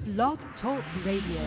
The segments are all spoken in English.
Blog Talk Radio.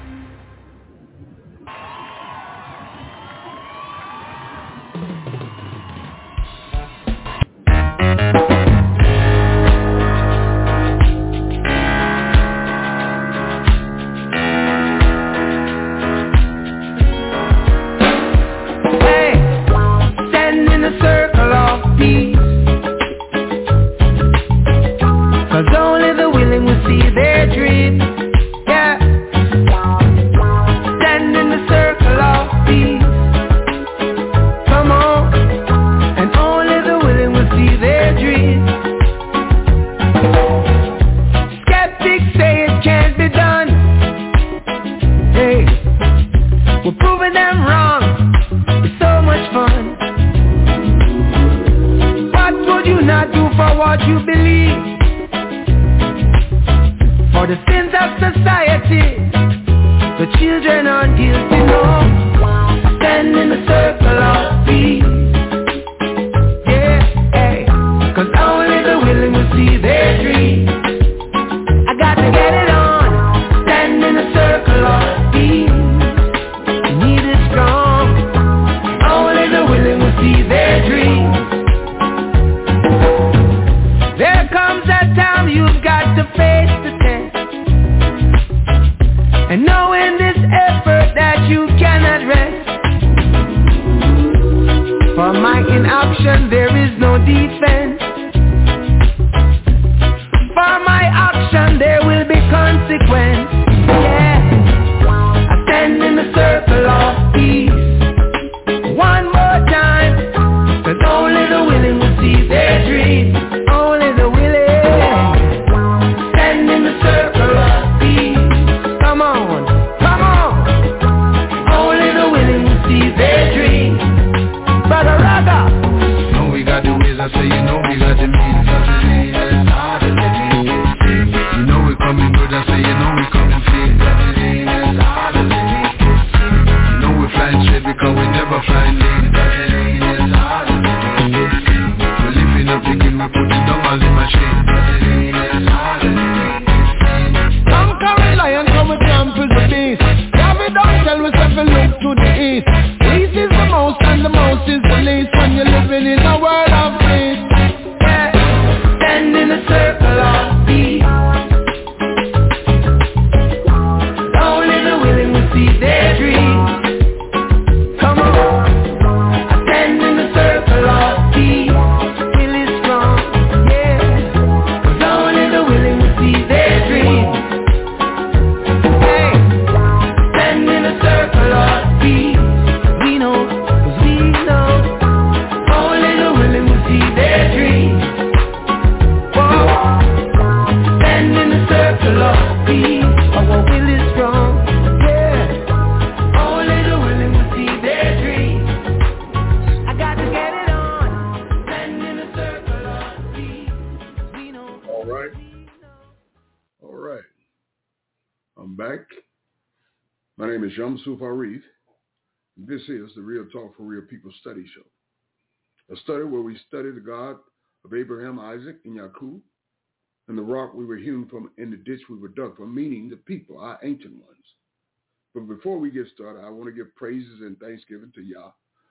This is the Real Talk for Real People study show, a study where we study the God of Abraham, Isaac, and Jacob, and the rock we were hewn from and the ditch we were dug from, meaning the people, our ancient ones. But before we get started, I want to give praises and thanksgiving to Yah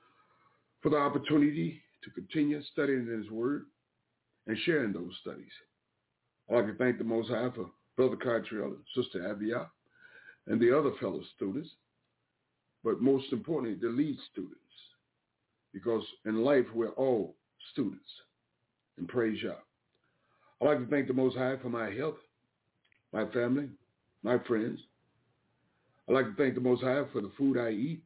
for the opportunity to continue studying His Word and sharing those studies. I'd like to thank the Most High for Brother Cartrell and Sister Abiyah and the other fellow students, but most importantly, the lead students, because in life, we're all students, and praise Yah. I'd like to thank the Most High for my health, my family, my friends. I'd like to thank the Most High for the food I eat,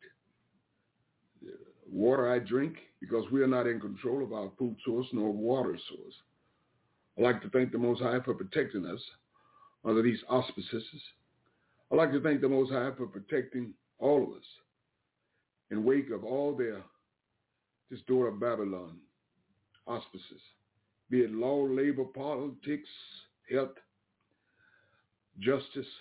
the water I drink, because we are not in control of our food source nor water source. I'd like to thank the Most High for protecting us under these auspices. I'd like to thank the Most High for protecting all of us in wake of all their, this door of Babylon, auspices, be it law, labor, politics, health, justice,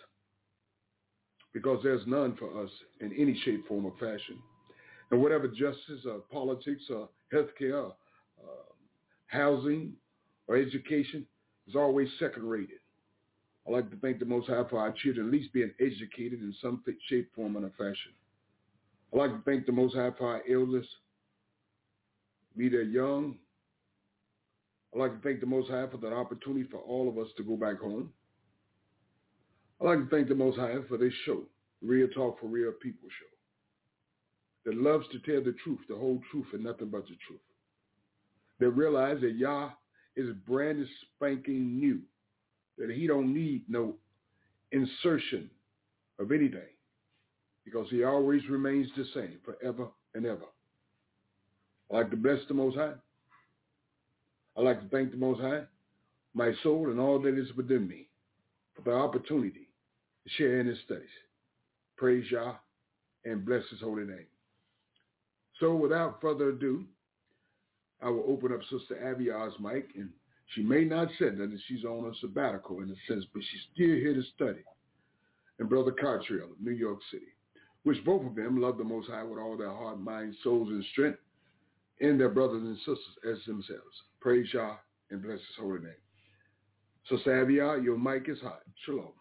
because there's none for us in any shape, form, or fashion. And whatever justice or politics or healthcare, housing or education is always second-rated. I'd like to thank the Most High for our children at least being educated in some shape, form, and fashion. I'd like to thank the Most High for our elders, be they young. I'd like to thank the Most High for that opportunity for all of us to go back home. I'd like to thank the Most High for this show, Real Talk for Real People show, that loves to tell the truth, the whole truth, and nothing but the truth. That realize that Yah is brand spanking new, that he don't need no insertion of anything because he always remains the same forever and ever. I'd like to bless the Most High. I'd like to thank the Most High, my soul, and all that is within me for the opportunity to share in his studies. Praise Yah and bless his holy name. So without further ado, I will open up Sister Avia's mic, and she may not say that she's on a sabbatical in a sense, but she's still here to study. And Brother Cartrill of New York City, which both of them love the Most High with all their heart, mind, souls, and strength, and their brothers and sisters as themselves. Praise Yah and bless his holy name. Sister Avia, your mic is hot. Shalom.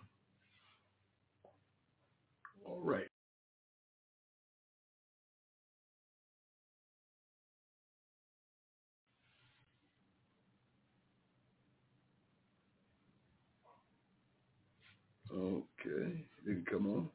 All right. Okay, didn't come on.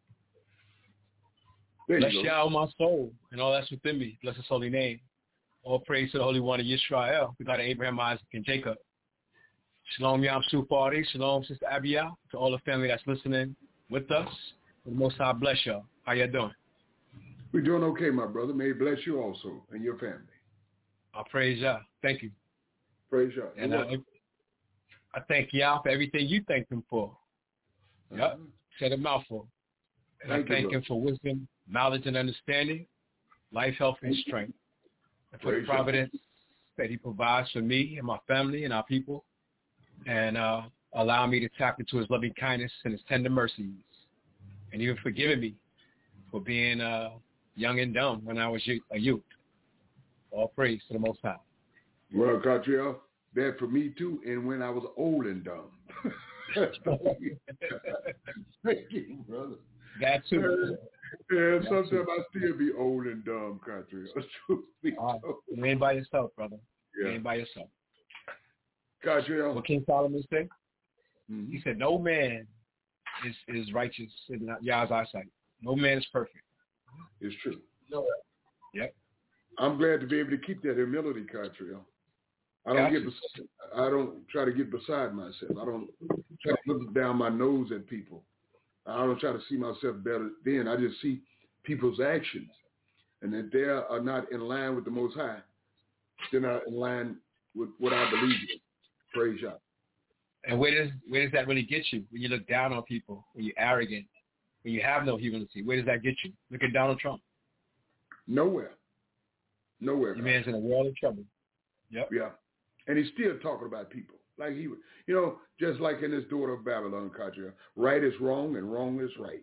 There Bless you go. Yah, my soul, and all that's within me. Bless his holy name. All praise to the Holy One of Yisrael. We got Abraham, Isaac, and Jacob. Shalom, Yam Sufari. Shalom, Sister Abiyah. To all the family that's listening with us. The Most High bless y'all. How you doing? We're doing okay, my brother. May he bless you also and your family. I praise Yah. Thank you. Praise Yah. And I thank Yah for everything you thank him for. Yep. Said a mouthful. And I thank him for wisdom, knowledge, and understanding, life, health, and strength. And for the providence that he provides for me and my family and our people, and allow me to tap into his loving kindness and his tender mercies, and even forgiving me for being young and dumb when I was a youth. All praise to the Most High. Well, Cartriel, that for me too, and when I was old and dumb. Thank you, brother. That too. Yeah, sometimes I still be old and dumb, Cartriel. You ain't by yourself, brother. You ain't by yourself. Cartriel. What King Solomon said? Mm-hmm. He said, no man is righteous in Yah's eyesight. No man is perfect. It's true. No. Yep. I'm glad to be able to keep that humility, Cartriel. I don't try to get beside myself. I don't try to look down my nose at people. I don't try to see myself better then. I just see people's actions, and that they are not in line with the Most High. They're not in line with what I believe in. Praise Yah. And where does that really get you? When you look down on people, when you're arrogant, when you have no humility, where does that get you? Look at Donald Trump. Nowhere. The man's in a world of trouble. Yep. Yeah. And he's still talking about people. Like he would, just like in this Daughter of Babylon, Cartriel, right is wrong and wrong is right.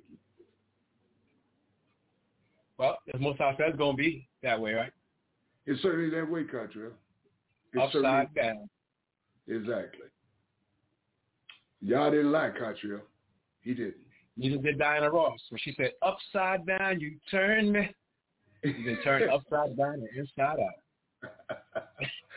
Well, as most I said, it's going to be that way, right? It's certainly that way, Cartriel. Upside down. Exactly. Y'all didn't lie, Cartriel. He didn't. Neither did Diana Ross. When she said, upside down, you turn me. You can turn upside down and inside out.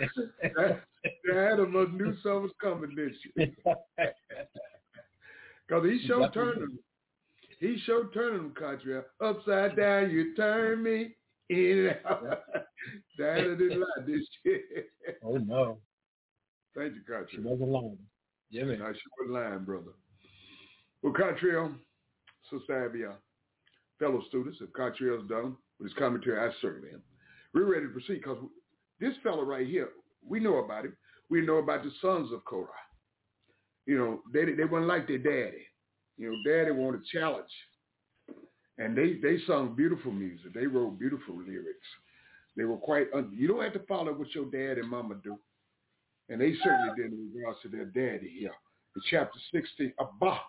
Diana must knew something was coming, didn't she? Because he showed turning them. He showed turning them, Cartriel. Upside down, you turn me in and out. Diana didn't lie, did she? Oh, no. Thank you, Cartriel. She wasn't lying. Yeah, man. No, she wasn't lying, brother. Well, Cartriel, Sister Abia, fellow students, if Cartriel's done with his commentary, I certainly am. We're ready to proceed because this fellow right here, we know about him. We know about the sons of Korah. They weren't like their daddy. Daddy wanted a challenge. And they sung beautiful music. They wrote beautiful lyrics. They were quite, you don't have to follow what your dad and mama do. And they certainly did in regards to their daddy here. In chapter 60, Bar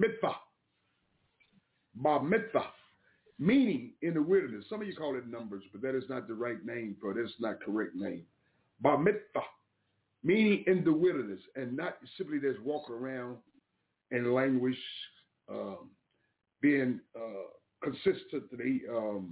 Mitzvah, meaning in the wilderness. Some of you call it numbers, but that is not the right name for it. That's not correct name. Bar Mitzvah, meaning in the wilderness, and not simply just walk around and language, being consistently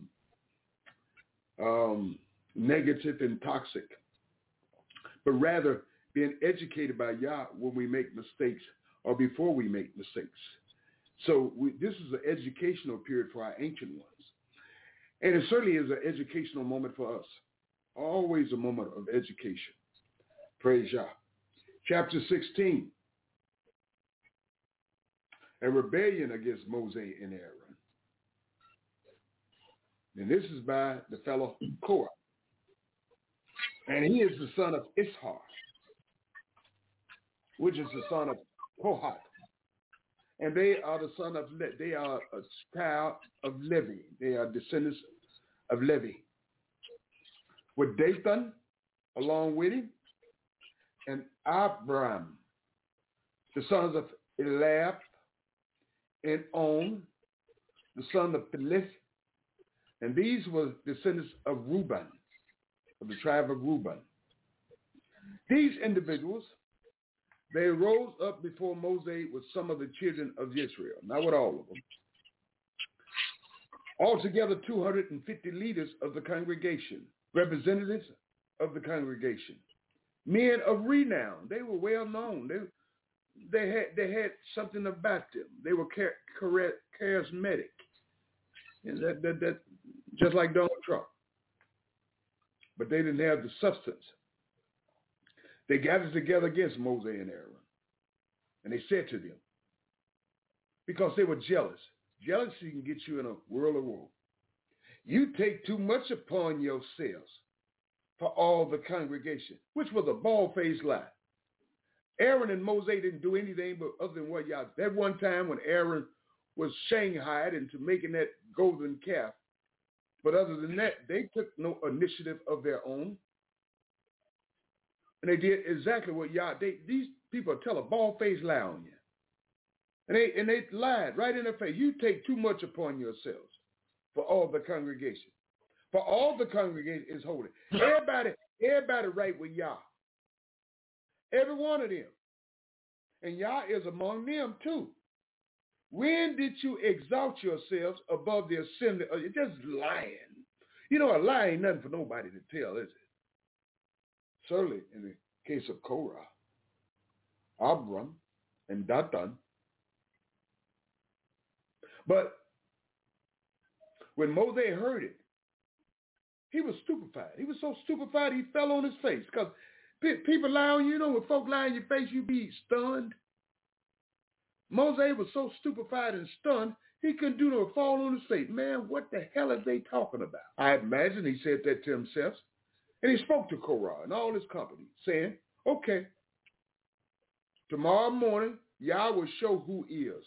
negative and toxic, but rather being educated by Yah when we make mistakes or before we make mistakes. So this is an educational period for our ancient ones. And it certainly is an educational moment for us. Always a moment of education. Praise Yah. Chapter 16. A rebellion against Moses and Aaron. And this is by the fellow Korah. And he is the son of Ishar, which is the son of Kohath. And they are the son of, they are a child of Levi. They are descendants of Levi. With Dathan along with him, and Abram, the sons of Eliab, and On, the son of Pelith. And these were descendants of Reuben, of the tribe of Reuben. These individuals, they rose up before Moses with some of the children of Israel, not with all of them. Altogether, 250 leaders of the congregation, representatives of the congregation, men of renown. They were well known. They had something about them. They were charismatic, and that just like Donald Trump. But they didn't have the substance. They gathered together against Moses and Aaron. And they said to them, because they were jealous. Jealousy can get you in a world of woe. You take too much upon yourselves for all the congregation, which was a bald-faced lie. Aaron and Moses didn't do anything but other than what y'all. That one time when Aaron was shanghaied into making that golden calf. But other than that, they took no initiative of their own. And they did exactly what y'all, these people tell a bald-faced lie on you. And they lied right in their face. You take too much upon yourselves for all the congregation. For all the congregation is holy. Everybody right with Yah. Every one of them. And Yah is among them too. When did you exalt yourselves above the assembly? You're just lying. You know, a lie ain't nothing for nobody to tell, is it? Certainly in the case of Korah, Abram, and Dathan. But when Moses heard it, he was stupefied. He was so stupefied he fell on his face. Because people lie on you, know, when folk lie in your face, you be stunned. Moses was so stupefied and stunned, he couldn't do no fall on his face. Man, what the hell are they talking about? I imagine he said that to himself. And he spoke to Korah and all his company, saying, okay, tomorrow morning, Yah will show who is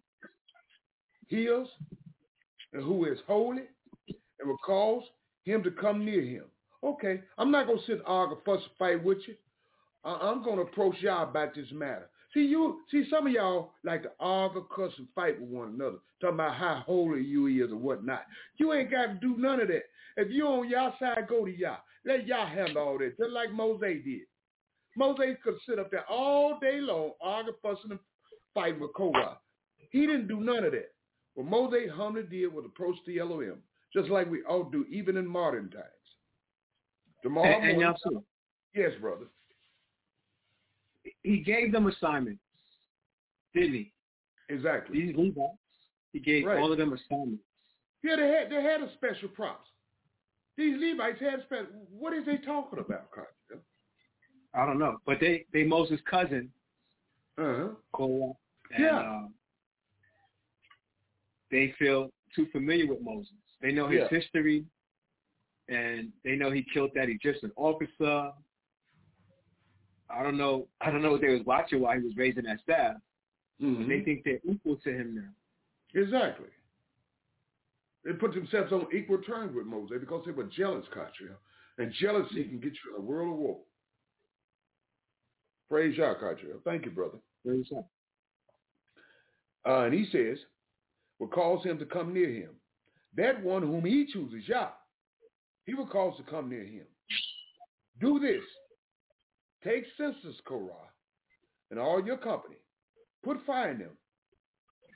and who is holy, and will cause him to come near him. Okay, I'm not going to sit and argue, fuss, fight with you. I'm going to approach Yah about this matter. See, some of y'all like to argue, cuss, and fight with one another, talking about how holy you is or whatnot. You ain't got to do none of that. If you're on Yah's side, go to Yah. Let Yah handle all that, just like Moses did. Moses could sit up there all day long, arguing, fussing, and fighting with Korah. He didn't do none of that. What Moses humbly did was approach the Elohim, just like we all do, even in modern times. Tomorrow morning. Yes, brother. He gave them assignments, didn't he? Exactly. These Levites, he gave all of them assignments. Yeah, they had a special props. These Levites had special. What is they talking about, Carter? I don't know, but they Moses' cousin, Korah, and they feel too familiar with Moses. They know his history, and they know he killed that Egyptian officer. I don't know what they was watching while he was raising that staff. Mm-hmm. They think they're equal to him now. Exactly. They put themselves on equal terms with Moses because they were jealous, Katria. And jealousy can get you in a world of war. Praise Yah, Katria. Thank you, brother. Praise Yah. And he says, will cause him to come near him. That one whom he chooses, Yah, he will cause to come near him. Do this. Take census, Korah, and all your company. Put fire in them,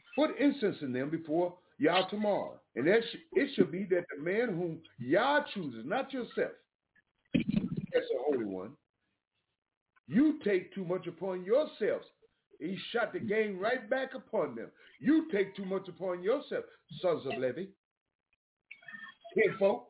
Put incense in them before Yah tomorrow. And it should be that the man whom Yah chooses, not yourself, as the Holy One, you take too much upon yourselves. He shot the game right back upon them. You take too much upon yourself, sons of Levi. Kinfolk.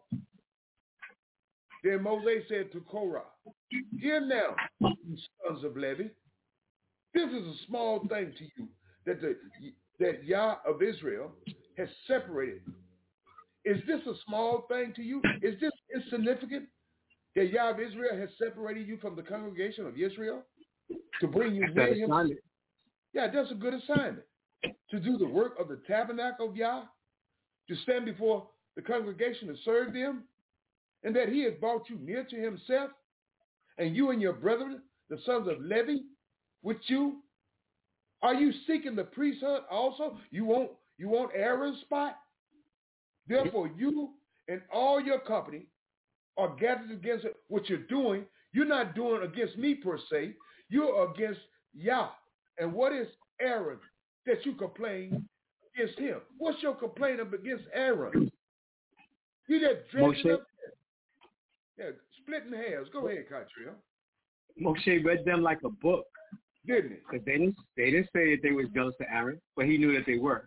Then Moses said to Korah, hear now, you sons of Levi, this is a small thing to you that Yah of Israel has separated. Is this a small thing to you? Is this insignificant that Yah of Israel has separated you from the congregation of Israel to bring you near him? Yeah, that's a good assignment. To do the work of the tabernacle of Yah, to stand before the congregation and serve them, and that he has brought you near to himself, and you and your brethren, the sons of Levi, with you. Are you seeking the priesthood also? You want Aaron's spot? Therefore, you and all your company are gathered against it. What you're doing, you're not doing against me per se. You're against Yah. And what is Aaron that you complain against him? What's your complaint against Aaron? You just dressed up. Yeah, splitting hairs. Go ahead, Catriel. Moshe read them like a book. Didn't he? Because they didn't say that they was jealous of Aaron, but he knew that they were.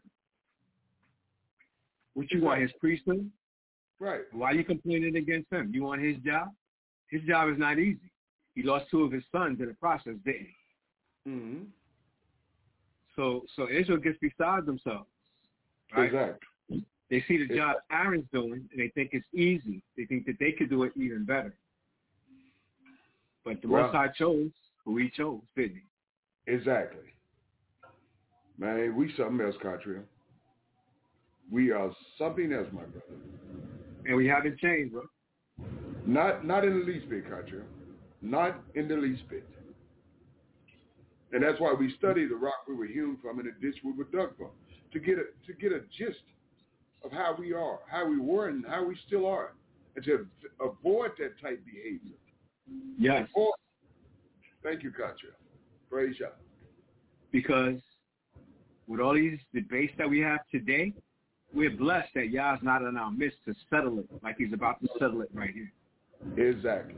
What you want, his priesthood? Right. Why are you complaining against him? You want his job? His job is not easy. He lost 2 of his sons in the process, didn't he? Mm-hmm. So Israel gets beside themselves. Right? Exactly. They see the job Aaron's doing, and they think it's easy. They think that they could do it even better. But the Most High chose who he chose, didn't he? Exactly. Man, we something else, Catriel. We are something else, my brother. And we haven't changed, bro. Not in the least bit, Catriel. Not in the least bit. And that's why we study the rock we were hewn from and the ditch we were dug from, to get a gist of how we are, how we were, and how we still are, and to avoid that type behavior. Yes. Thank you, Catriel. Praise Yah. Because with all these debates that we have today, we're blessed that Yah's not in our midst to settle it like he's about to settle it right here. Exactly.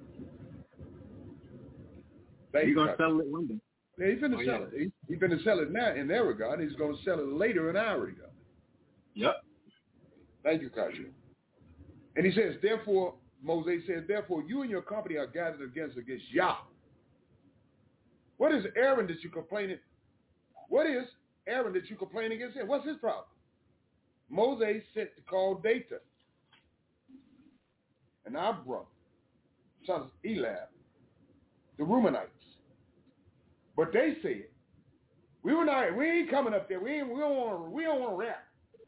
He's going to settle it one day. Yeah, he's going to sell it. He's going to sell it now in their regard. He's going to sell it later in our regard. Yep. Thank you, Kachi. And he says, therefore, Moses says, therefore, you and your company are gathered against Yah. What is Aaron that you complaining? What is Aaron that you complain against him? What's his problem? Moses sent to call Dathan and Abiram, sons of Eliab, the Reubenites. But they said, we ain't coming up there. We don't want to rap.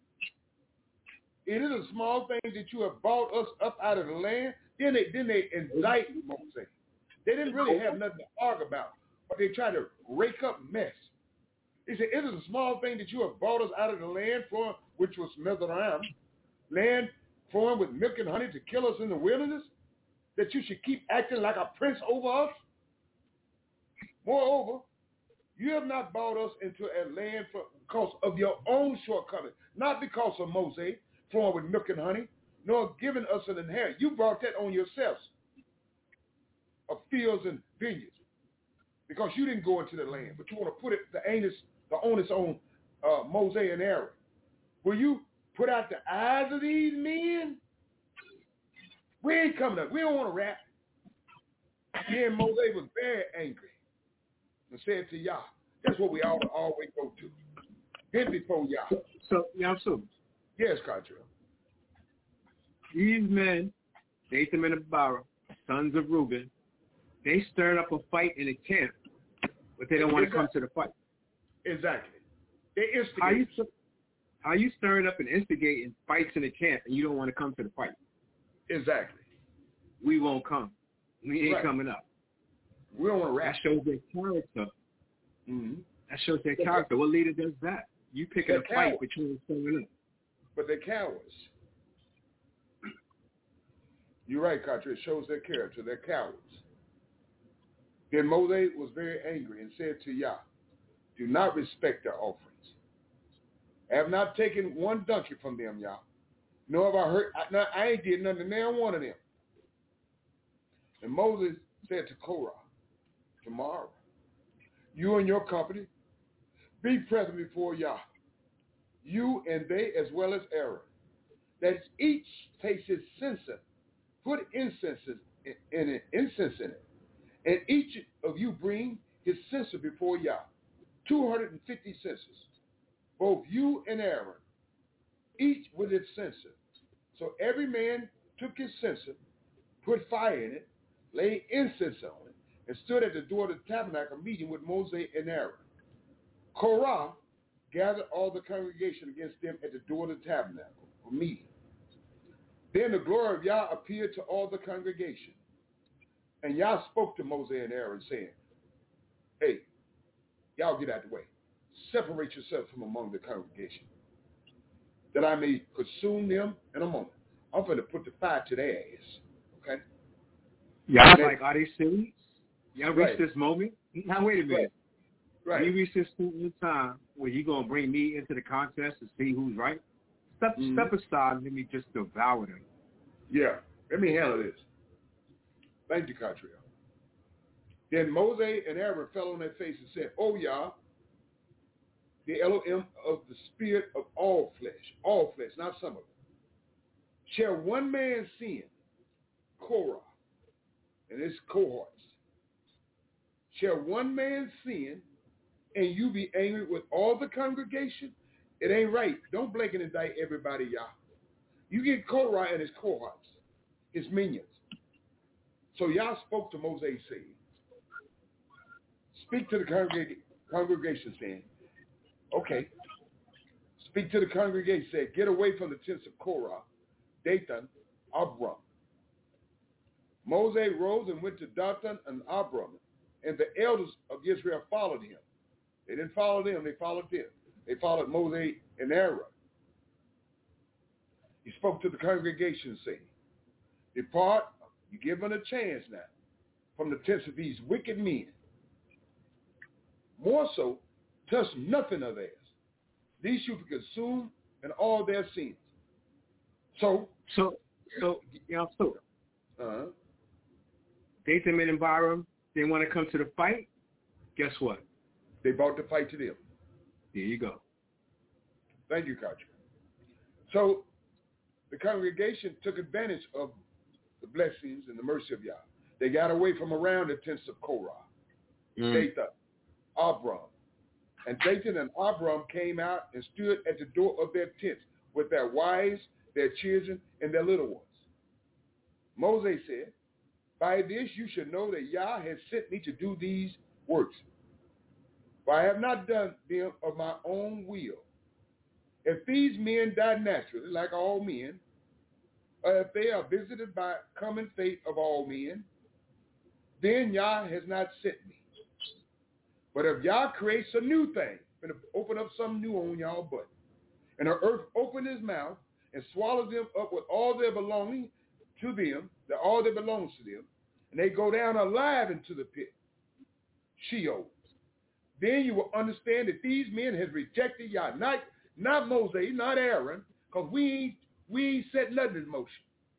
It is a small thing that you have brought us up out of the land. Then they indict Moses. They didn't really have nothing to argue about, but they tried to rake up mess. He said, it is a small thing that you have brought us out of the land, which was Mizraim, land flowing with milk and honey, to kill us in the wilderness, that you should keep acting like a prince over us. Moreover, you have not brought us into a land because of your own shortcomings, not because of Moses, flowing with milk and honey, nor giving us an inheritance. You brought that on yourselves, of fields and vineyards, because you didn't go into the land, but you want to put the onus on Moses and Aaron. Will you put out the eyes of these men? We ain't coming up. We don't want to rap. Then Moses was very angry and said to Yah, that's what we ought to always go to. Hit before Yah. So yes, Contra. These men, Dathan and Abiram, sons of Reuben, they stirred up a fight in the camp, but they don't want to come to the fight. Exactly. They instigate. How you stirring up and instigating fights in the camp and you don't want to come to the fight? Exactly. We won't come. We ain't coming up. We don't want to rap. That shows their character. Mm-hmm. That shows their character. What leader does that? You picking a fight, but you ain't stirring up. But they're cowards. You're right, Contra. It shows their character. They're cowards. Then Moses was very angry and said to Yah, do not respect their offerings. I have not taken one donkey from them, Yah. Nor have I hurt, I ain't did nothing to nail one of them. And Moses said to Korah, tomorrow, you and your company, be present before Yah, you and they as well as Aaron, that each takes his censer, put incense in it, and each of you bring his censer before Yah, 250 censers, both you and Aaron, each with its censer. So every man took his censer, put fire in it, laid incense on it, and stood at the door of the tabernacle meeting with Moses and Aaron. Korah gathered all the congregation against them at the door of the tabernacle meeting. Then the glory of Yah appeared to all the congregation. And Yah spoke to Moses and Aaron, saying, hey, y'all get out the way. Separate yourself from among the congregation, that I may consume them in a moment. I'm going to put the fire to their ass. Okay? Y'all like, are they serious? Y'all reached Right. this moment? Now, wait a minute. Right. We reached this point in time where you're going to bring me into the contest to see who's right? Step aside and let me just devour them. Yeah. Let me handle this. Thank you, Catriel. Then Moses and Aaron fell on their face and said, oh, Yah, the Elohim of the spirit of all flesh, not some of it. Shall one man sin, Korah, and his cohorts? Shall one man sin, and you be angry with all the congregation? It ain't right. Don't blanket and indict everybody, Yah. You get Korah and his cohorts, his minions. So Yah spoke to Moses, saying, speak to the congregation, saying, okay. Speak to the congregation, saying, get away from the tents of Korah, Dathan, Abiram. Moses rose and went to Dathan and Abiram, and the elders of Israel followed him. They didn't follow them, they followed them. They followed Moses and Aaron. He spoke to the congregation, saying, depart, you give them a chance now, from the tents of these wicked men. More so, touch nothing of theirs. These should be consumed in all their sins. So, Dathan and Abiram, they want to come to the fight. Guess what? They brought the fight to them. There you go. Thank you, Kachi. So the congregation took advantage of the blessings and the mercy of Yah. They got away from around the tents of Korah, Dathan, Abiram. And Dathan and Abiram came out and stood at the door of their tents with their wives, their children, and their little ones. Moses said, by this you should know that Yah has sent me to do these works. For I have not done them of my own will. If these men die naturally, like all men, or if they are visited by common fate of all men, then Yah has not sent me. But if Yah creates a new thing, going to open up something new on y'all butt, and the earth open his mouth and swallows them up with all their belonging to them, all that belongs to them, and they go down alive into the pit, Sheol. Then you will understand that these men have rejected Yah, not Moses, not Aaron, because we ain't set nothing in motion.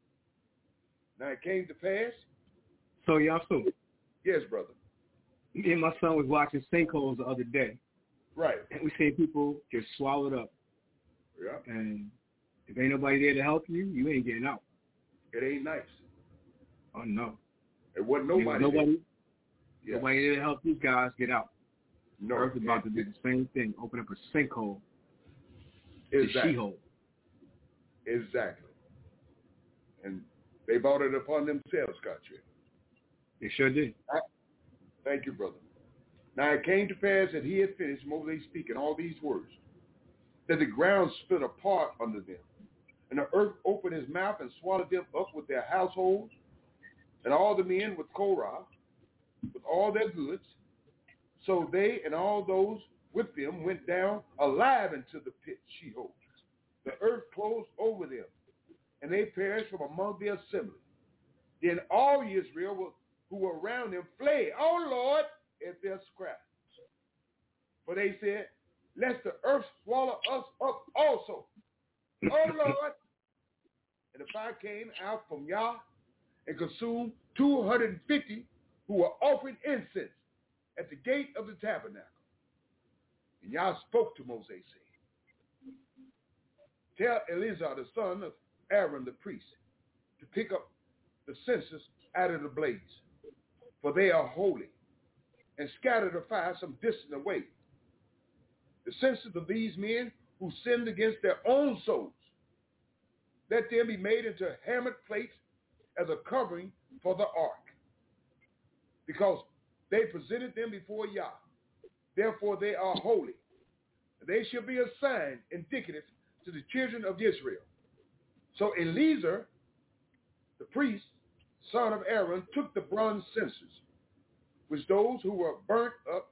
Now it came to pass. So y'all saw. Yes, brother. Me and my son was watching sinkholes the other day. Right. And we seen people get swallowed up. Yeah. And if ain't nobody there to help you, you ain't getting out. It ain't nice. Oh no. It wasn't nobody. Nobody there to help these guys get out. No. Earth's about to do the same thing. Open up a sinkhole. Exactly. The she-hole. Exactly. And they brought it upon themselves, Scotch. They sure did. Thank you, brother. Now it came to pass that he had finished, Moses speaking all these words, that the ground split apart under them, and the earth opened his mouth and swallowed them up with their households, and all the men with Korah, with all their goods. So they and all those with them went down alive into the pit Sheol. The earth closed over them, and they perished from among the assembly. Then all Israel who were around them fled, oh Lord, at their scraps. For they said, lest the earth swallow us up also. Oh, Lord. And the fire came out from Yah and consumed 250 who were offering incense at the gate of the tabernacle. And Yah spoke to Moses, saying, tell Eleazar, the son of Aaron, the priest, to pick up the censers out of the blaze, for they are holy, and scatter the fire some distance away. The censers of these men who sinned against their own souls, let them be made into hammered plates as a covering for the ark, because they presented them before Yah. Therefore they are holy. They shall be a sign indicative to the children of Israel. So Eleazar, the priest, son of Aaron, took the bronze censers, which those who were burnt up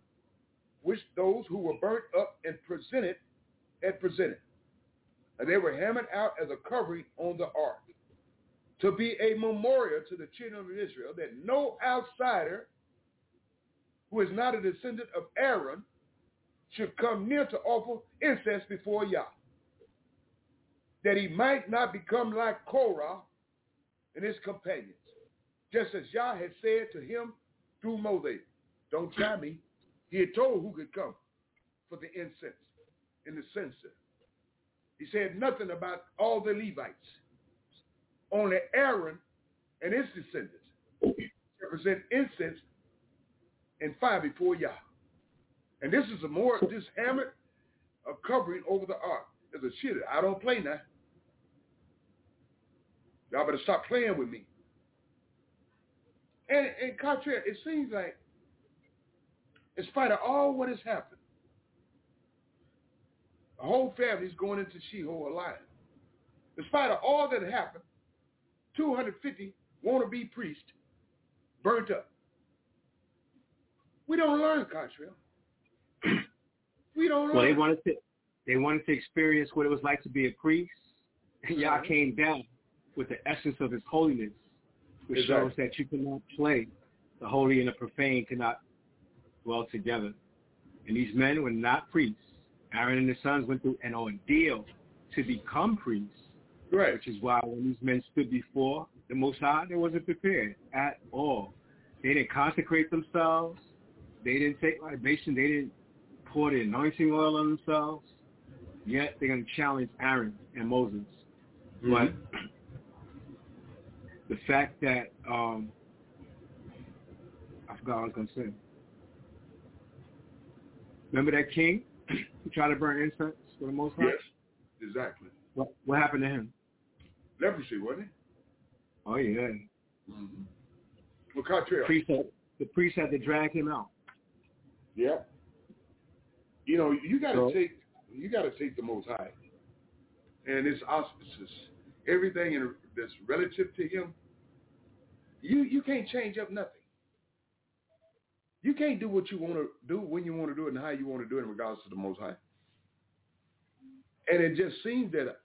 and presented. And they were hammered out as a covering on the ark, to be a memorial to the children of Israel, that no outsider who is not a descendant of Aaron should come near to offer incense before Yah, that he might not become like Korah and his companions, just as Yah had said to him through Moses. Don't try me. He had told who could come for the incense in the censer. He said nothing about all the Levites. Only Aaron and his descendants represent incense and fire before Yah. And this is this hammered covering over the ark. There's a shit. I don't play now. Y'all better stop playing with me. And contrary, it seems like, in spite of all what has happened, the whole family is going into Sheol alive. In spite of all that happened, 250 wannabe priests burnt up. We don't learn, Cottrell. We don't learn. Well, they wanted to experience what it was like to be a priest. And Yah came down with the essence of his holiness, which shows that you cannot play. The holy and the profane cannot dwell together. And these men were not priests. Aaron and his sons went through an ordeal to become priests, right? Which is why when these men stood before the Most High, they wasn't prepared at all. They didn't consecrate themselves. They didn't take libation. They didn't pour the anointing oil on themselves. Yet they're going to challenge Aaron and Moses. Mm-hmm. But the fact that I forgot what I was going to say. Remember that king who tried to burn incense for the Most High? Yes, exactly. What happened to him? Leprosy, wasn't it? Oh, yeah. Mm-hmm. Well, Cottrell. The priest had to drag him out. Yeah. You know, you got to take the Most High and his auspices, everything that's relative to him. You can't change up nothing. You can't do what you want to do when you want to do it and how you want to do it in regards to the Most High. And it just seems that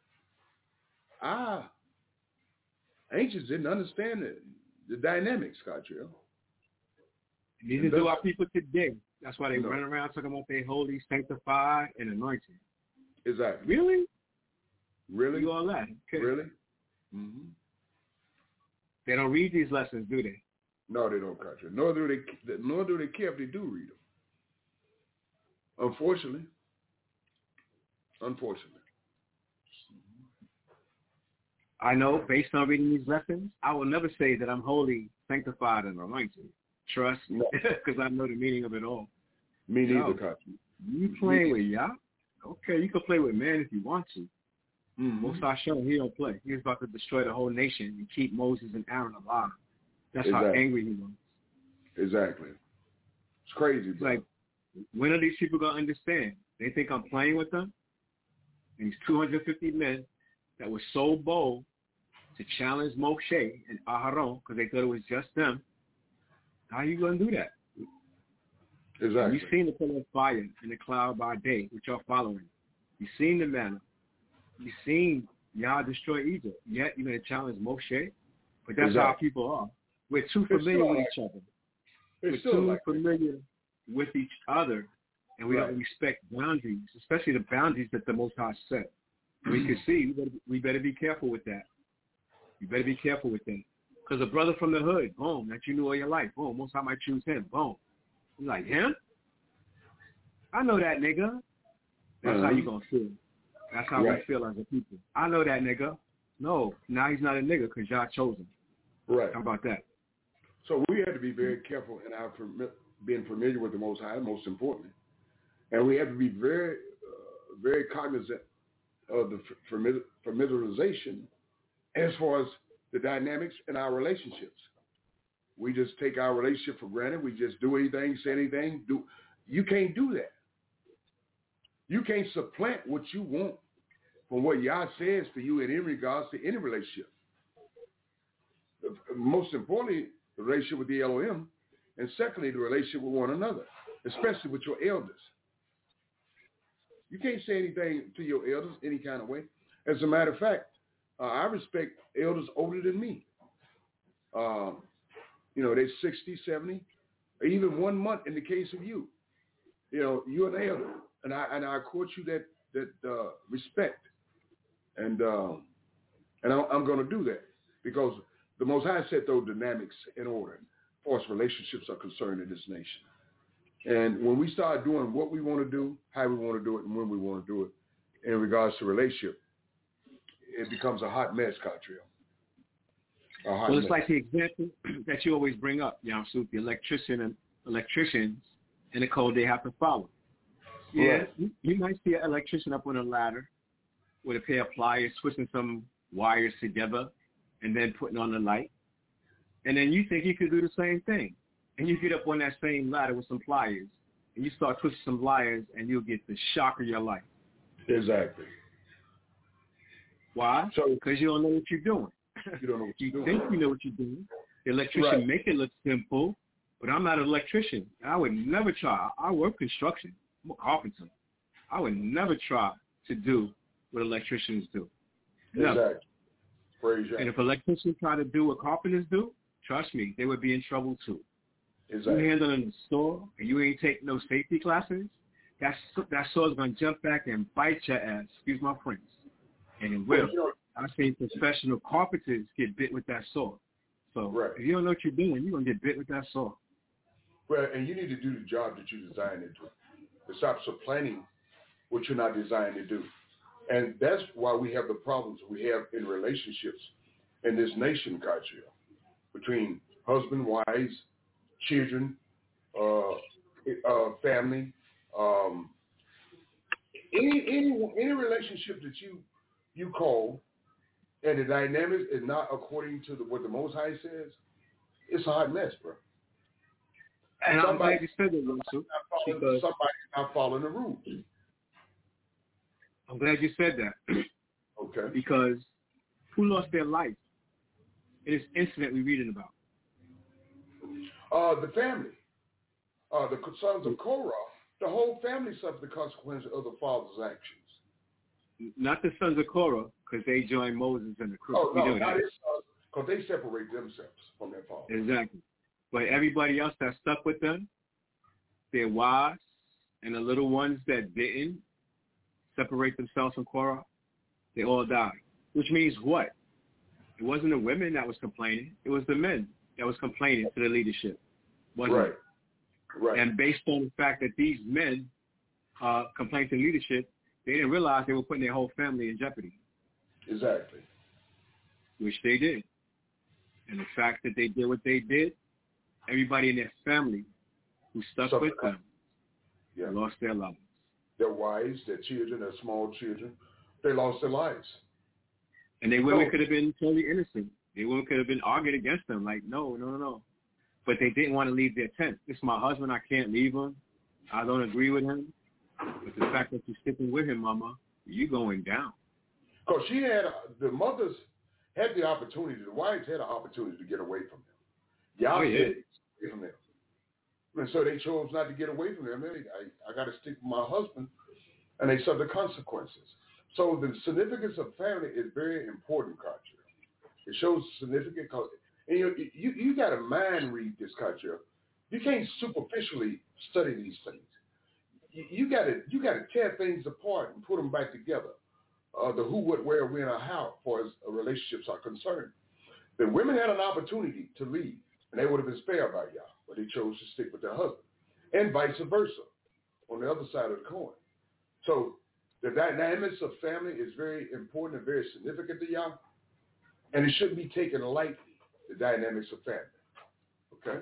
ancients didn't understand the dynamics, Cottrell. Neither do our people today. That's why they run around talking about they holy, sanctified, and anointed. Exactly. Really? Really? Do all that? Okay. Really? Mm-hmm. They don't read these lessons, do they? No, they don't, Cottrell. Nor do they care if they do read them. Unfortunately. I know, based on reading these lessons, I will never say that I'm holy, sanctified, and anointed. Trust me, because I know the meaning of it all. Me neither, Cottrell. You play with Yah? Okay, you can play with man if you want to. Mm-hmm. Most I show he don't play. He was about to destroy the whole nation and keep Moses and Aaron alive. That's how angry he was. Exactly. It's crazy, bro. Like, when are these people going to understand? They think I'm playing with them? And these 250 men that were so bold to challenge Moshe and Aharon because they thought it was just them. How are you going to do that? Exactly. You've seen the pillar of fire and the cloud by day, which y'all following. You've seen the manna. You've seen Yah destroy Egypt. Yet you're going to challenge Moshe? But that's how people are. We're too familiar with each other. We're too familiar with each other and we don't respect boundaries, especially the boundaries that the Most High set. We can see we better be careful with that. You better be careful with that. Because a brother from the hood, boom, that you knew all your life, boom, most time I choose him, boom. You're like, him? I know that nigga. That's how you going to feel. That's how we feel as a people. I know that nigga. No, now he's not a nigga because y'all chose him. Right. How about that? So we have to be very careful in our being familiar with the Most High, most importantly. And we have to be very, very cognizant of the familiarization as far as the dynamics in our relationships. We just take our relationship for granted. We just do anything, say anything. You can't do that. You can't supplant what you want from what Yah says for you in regards to any relationship. Most importantly, the relationship with the Elohim, and secondly, the relationship with one another, especially with your elders. You can't say anything to your elders any kind of way. As a matter of fact, I respect elders older than me. They're 60, 70, or even 1 month in the case of you. You're an elder, and I accord you that respect, and I'm going to do that because the Most High set those dynamics in order as far as relationships are concerned in this nation. And when we start doing what we want to do, how we want to do it, and when we want to do it in regards to relationship, it becomes a hot mess, Catriel. Well, it's like the example that you always bring up, Yamsuf, the electricians and the code they have to follow. Yeah, right. You might see an electrician up on a ladder with a pair of pliers, twisting some wires together, and then putting on the light. And then you think you could do the same thing. And you get up on that same ladder with some pliers, and you start twisting some wires, and you'll get the shock of your life. Exactly. Why? Because you don't know what you're doing. You don't know what you're doing. You think you know what you're doing. The electrician make it look simple, but I'm not an electrician. I would never try. I work construction. I'm a carpenter. I would never try to do what electricians do. Never. Exactly. Praise you. And if electricians try to do what carpenters do, trust me, they would be in trouble too. Exactly. You handle in the store and you ain't take no safety classes, that saw's going to jump back and bite your ass. Excuse my French. And it will. I've seen professional carpenters get bit with that saw. So if you don't know what you're doing, you're going to get bit with that saw. Well, and you need to do the job that you designed to do. To stop supplanting what you're not designed to do. And that's why we have the problems we have in relationships in this nation, Catriel, between husband, wives, children, family, any relationship that you call, and the dynamics is not according to what the Most High says, it's a hot mess, bro. And I'm glad you said that, Russell. Somebody's not following the rules. I'm glad you said that. Okay. Because who lost their life in this incident we're reading about? The family. The sons of Korah, the whole family suffered the consequences of the father's actions. Not the sons of Korah, because they joined Moses and the crew. Oh, no, not his sons, because they separate themselves from their father. Exactly. But everybody else that stuck with them, their wives and the little ones that didn't separate themselves from Korah, they all died. Which means what? It wasn't the women that was complaining. It was the men that was complaining to the leadership. Wasn't it? Right. And based on the fact that these men complained to leadership, they didn't realize they were putting their whole family in jeopardy. Exactly. Which they did. And the fact that they did what they did, everybody in their family who stuck with them lost their lives. Their wives, their children, their small children, they lost their lives. And they women could have been totally innocent. They women could have been arguing against them, like, no. But they didn't want to leave their tent. This is my husband. I can't leave him. I don't agree with him. But the fact that you're sticking with him, Mama, you're going down. Because the mothers had the opportunity, the wives had an opportunity to get away from them. Y'all did away from them. And so they chose not to get away from them. I got to stick with my husband, and they suffered the consequences. So the significance of family is very important, Catriel. It shows significant. And you got to mind read this, Catriel. You can't superficially study these things. you gotta tear things apart and put them back together. The who, what, where, when, or how, as far as relationships are concerned. The women had an opportunity to leave, and they would have been spared by y'all, but they chose to stick with their husband, and vice versa on the other side of the coin. So the dynamics of family is very important and very significant to y'all, and it shouldn't be taken lightly, the dynamics of family. Okay?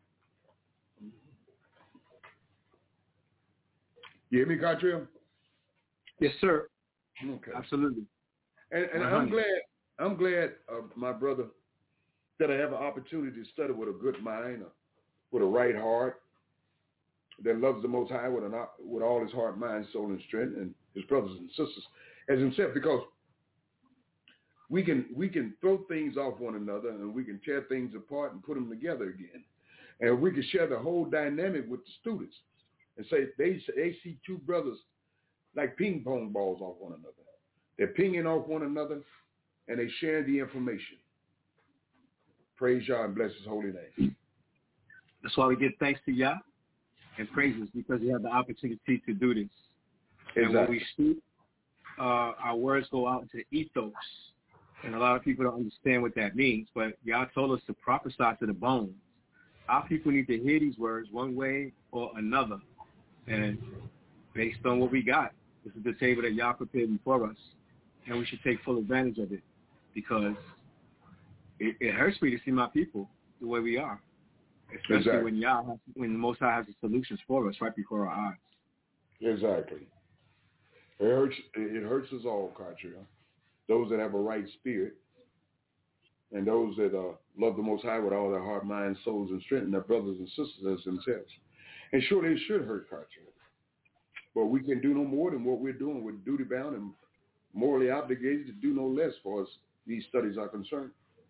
You hear me, Catrell? Yes, sir. Okay. Absolutely. And I'm glad, my brother, that I have an opportunity to study with a good mind, with a right heart, that loves the Most High with all his heart, mind, soul, and strength, and his brothers and sisters as himself, because we can throw things off one another, and we can tear things apart and put them together again, and we can share the whole dynamic with the students and say they see two brothers like ping pong balls off one another. They're pinging off one another, and they share the information. Praise Yah and bless his holy name. That's why we give thanks to Yah and praises, because we have the opportunity to do this. Exactly. And when we speak, our words go out into the ethos. And a lot of people don't understand what that means, but Yah told us to prophesy to the bones. Our people need to hear these words one way or another. And based on what we got, this is the table that Yah prepared before us. And we should take full advantage of it, because it hurts me to see my people the way we are, especially when the Most High has the solutions for us right before our eyes. Exactly. It hurts us all, Catrell. Those that have a right spirit, and those that love the Most High with all their heart, mind, souls, and strength, and their brothers and sisters as themselves. And sure, it should hurt, Catrell. But we can do no more than what we're doing. We're duty-bound and morally obligated to do no less for us these studies are concerned.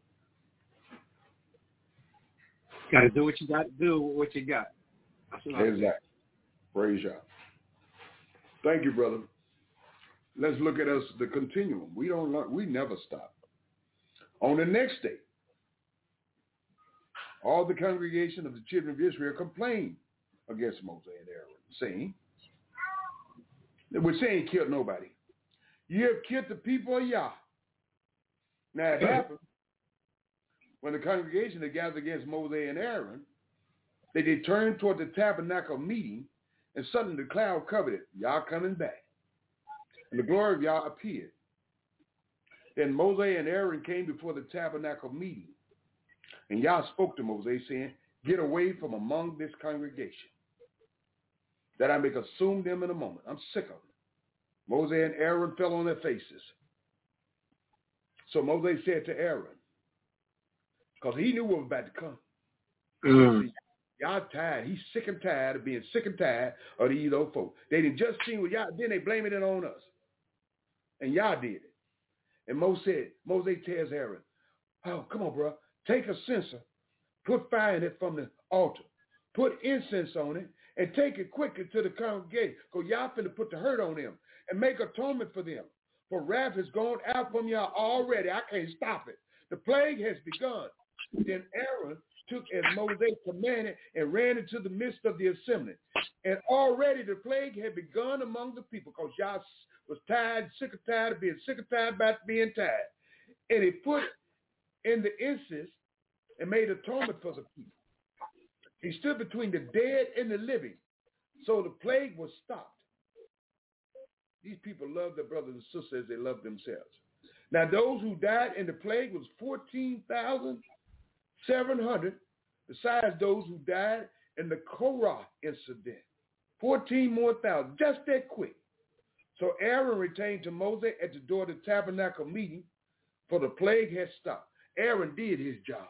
Got to do what you got to do with what you got. Exactly. Praise Yah. Thank you, brother. Let's look at us, the continuum. We never stop. On the next day, all the congregation of the children of Israel complained against Moses and Aaron, saying, killed nobody. You have killed the people of Yah. Now it happened when the congregation had gathered against Moses and Aaron, they turned toward the tabernacle meeting, and suddenly the cloud covered it, Yah coming back. And the glory of Yah appeared. Then Moses and Aaron came before the tabernacle meeting, and Yah spoke to Moses, saying, get away from among this congregation, that I may consume them in a moment. I'm sick of them. Moses and Aaron fell on their faces. So Moses said to Aaron, because he knew what was about to come. See, y'all tired. He's sick and tired of being sick and tired of these old folks. They didn't just seen what y'all, then they blaming it on us. And y'all did it. And Moses tells Aaron, oh, come on, bro. Take a censer, put fire in it from the altar, put incense on it, and take it quickly to the congregation, because y'all finna put the hurt on them and make atonement for them. For wrath has gone out from y'all already. I can't stop it. The plague has begun. Then Aaron took as Moses commanded and ran into the midst of the assembly. And already the plague had begun among the people, because y'all was tired, sick and tired of being sick and tired about being tired. And he put in the incense and made atonement for the people. He stood between the dead and the living. So the plague was stopped. These people love their brothers and sisters as they love themselves. Now, those who died in the plague was 14,700, besides those who died in the Korah incident. 14 more thousand, just that quick. So Aaron returned to Moses at the door of the tabernacle meeting, for the plague had stopped. Aaron did his job.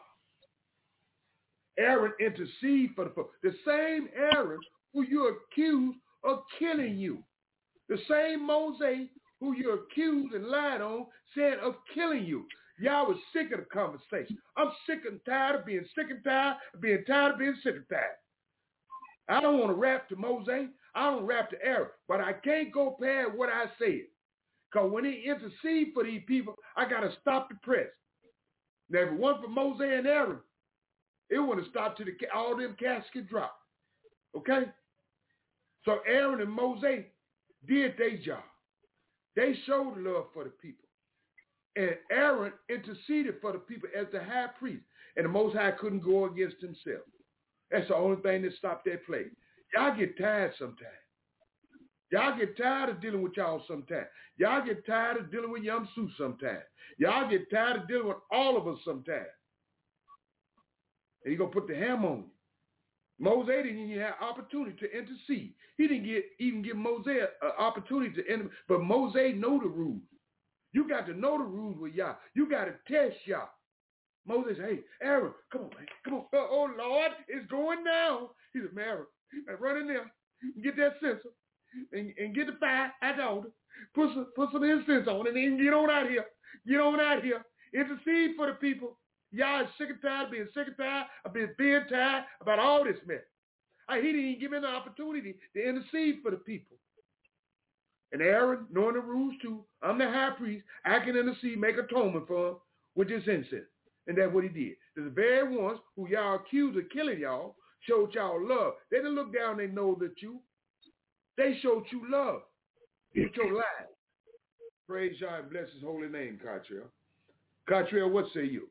Aaron interceded for the folk. The same Aaron who you accused of killing you. The same Moses who you accused and lied on said of killing you. Y'all was sick of the conversation. I'm sick and tired of being sick and tired of being tired of being sick and tired. I don't want to rap to Moses. I don't rap to Aaron. But I can't go past what I said. Because when he intercede for these people, I got to stop the press. Now, if it wasn't for Moses and Aaron, it would have stopped till all them caskets dropped. Okay? So Aaron and Moses did their job. They showed love for the people. And Aaron interceded for the people as the high priest. And the Most High couldn't go against himself. That's the only thing that stopped that plague. Y'all get tired sometimes. Y'all get tired of dealing with y'all sometimes. Y'all get tired of dealing with Yam Sue sometimes. Y'all get tired of dealing with all of us sometimes. And he's going to put the hammer on you. Moses didn't even have opportunity to intercede. He didn't even give Moses an opportunity to intercede. But Moses know the rules. You got to know the rules with y'all. You got to test y'all. Moses, hey, Aaron, come on, man. Come on. Oh, Lord, it's going down. He said, man, Aaron, run in there and get that censer and get the fire at the altar. Put some incense on and then get on out here. Get on out here. Intercede for the people. Y'all is sick and tired of being sick and tired of being tired about all this mess. He didn't even give him the opportunity to intercede for the people. And Aaron, knowing the rules too, I'm the high priest. I can intercede, make atonement for him with this incense. And that's what he did. The very ones who y'all accused of killing y'all showed y'all love. They didn't look down their nose at you. They showed you love with your life. Praise God and bless his holy name, Cottrell. Cottrell, what say you?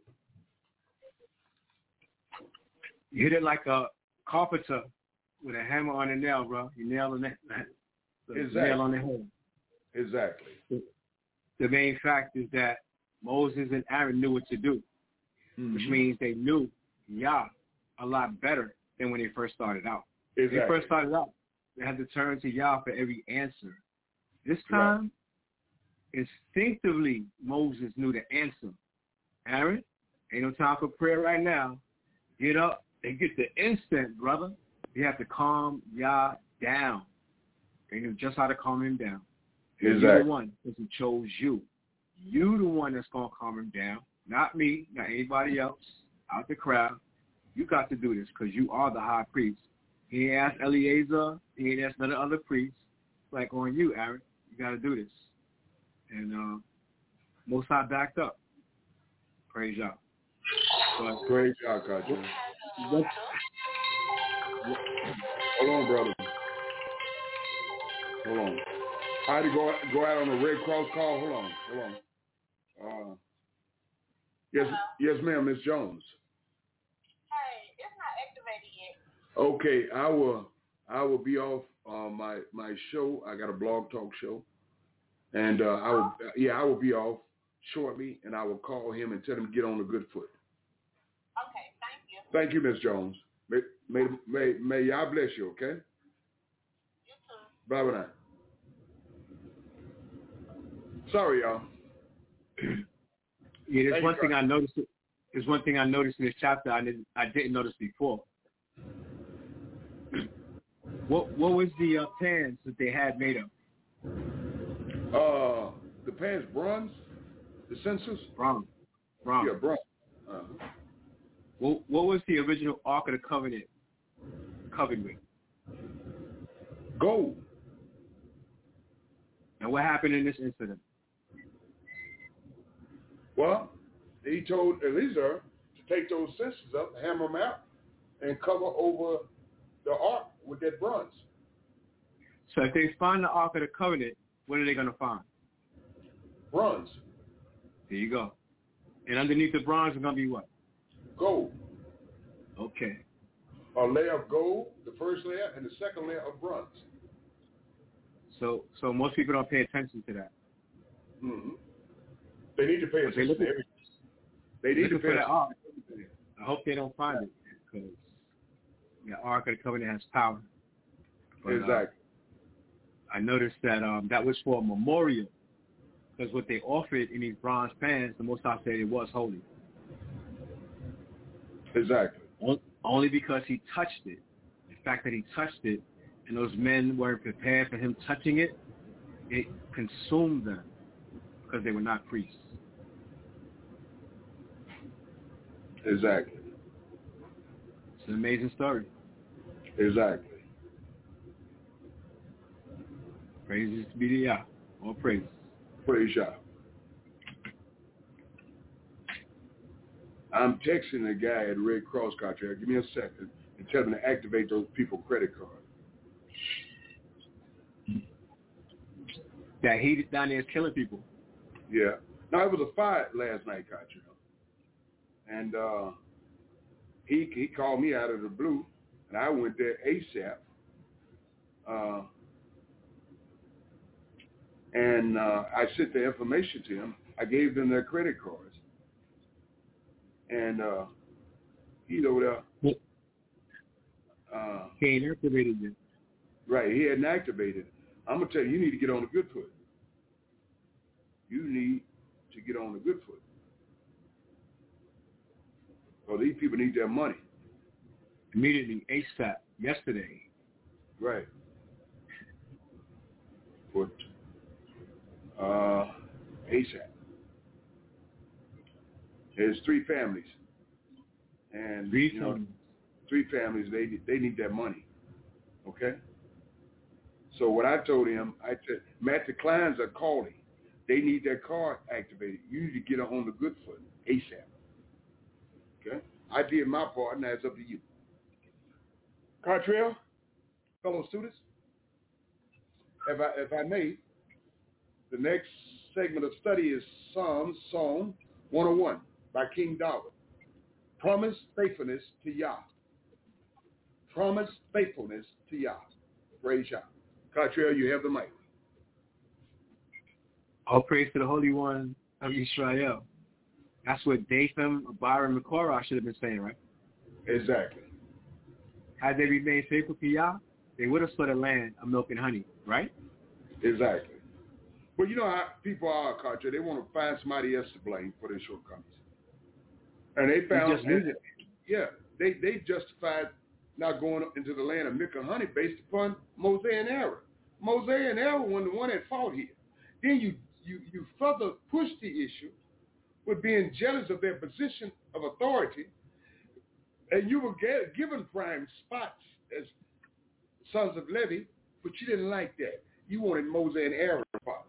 You hit it like a carpenter with a hammer on a nail, bro. You nail on that. Exactly. Nail on the head. Exactly. The main fact is that Moses and Aaron knew what to do, which means they knew Yah a lot better than when they first started out. Exactly. When they first started out, they had to turn to Yah for every answer. This time, instinctively, Moses knew the answer. Aaron, ain't no time for prayer right now. Get up and get the instant, brother. You have to calm Yah down. They knew just how to calm him down. Exactly. You're the one because he chose you. You the one that's going to calm him down. Not me, not anybody else out the crowd. You got to do this because you are the high priest. He ain't asked Eleazar. He ain't asked none of the other priests. Like on you, Aaron. You got to do this. And Most High backed up. Praise Yah. Praise Yah, Kachi. Hold on, brother. Hold on. I had to go out on a Red Cross call. Hold on. Yes, ma'am, Miss Jones. Hey, it's not activated yet. Okay, I will be off my show. I got a blog talk show, and I will be off shortly, and I will call him and tell him to get on a good foot. Okay, thank you. Thank you, Miss Jones. May Yah bless you. Okay. You too. Bye bye. Sorry, y'all. Yeah, there's one thing I noticed. There's one thing I noticed in this chapter I didn't notice before. What was the pans that they had made of? The pans, bronze. The censers. Bronze. Yeah, bronze. What was the original Ark of the Covenant covered with? Gold. And what happened in this incident? Well, he told Eleazar to take those censers up, hammer them out, and cover over the ark with that bronze. So if they find the Ark of the Covenant, what are they going to find? Bronze. There you go. And underneath the bronze is going to be what? Gold. Okay. A layer of gold, the first layer, and the second layer of bronze. So most people don't pay attention to that. Mm-hmm. They need to pay attention to everything. They need to pay attention. I hope they don't find it because the Ark of the Covenant has power. But, exactly. I noticed that that was for a memorial because what they offered in these bronze pans, the Most High said it was holy. Exactly. Only because he touched it. The fact that he touched it and those men weren't prepared for him touching it, it consumed them because they were not priests. Exactly. It's an amazing story. Exactly. Praises be to Yah. All praise. Praise Yah. I'm texting a guy at Red Cross contract. Give me a second and tell him to activate those people's credit cards. That heat down there is killing people. Yeah. Now, it was a fire last night, Cottrell. And he called me out of the blue, and I went there ASAP. And I sent the information to him. I gave them their credit cards. And he's over there. He ain't activated yet. Right, he hadn't activated. I'm going to tell you, you need to get on the good foot. You need to get on the good foot. Oh, these people need their money. Immediately, ASAP, yesterday. Right. But ASAP. There's 3 families. And three families, they need their money. Okay? So what I told him, I said, Matt, the clients are calling. They need their card activated. You need to get on the good foot ASAP. Okay? I did my part, and that's up to you. Cottrell, fellow students, if I may, the next segment of study is Psalm 101 by King David. Promise faithfulness to Yah. Promise faithfulness to Yah. Praise Yah. Cottrell, you have the mic. All praise to the Holy One of Israel. That's what Dathan, Abiram, and Korah should have been saying, right? Exactly. Had they remained faithful to Yah, they would have split a land of milk and honey, right? Exactly. Well, you know how people are, Cottrell. They want to find somebody else to blame for their shortcomings. And they found, they justified not going into the land of milk and honey based upon Moses and Aaron. Moses and Aaron were the one that fought here. Then you further push the issue with being jealous of their position of authority, and you were given prime spots as sons of Levi, but you didn't like that. You wanted Moses and Aaron to follow.